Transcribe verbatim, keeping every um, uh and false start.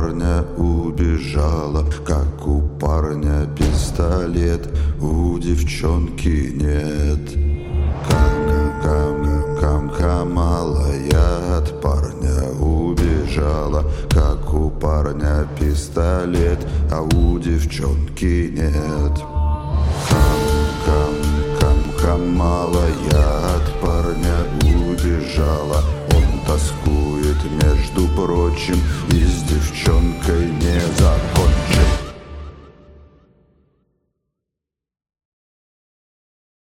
парня убежала, как у парня пистолет, у девчонки нет. Кам-кам-кам-кам, малая от парня убежала, как у парня пистолет, а у девчонки нет. Кам-кам-кам, малая от парня убежала, он тоскует, между прочим, и с девчонкой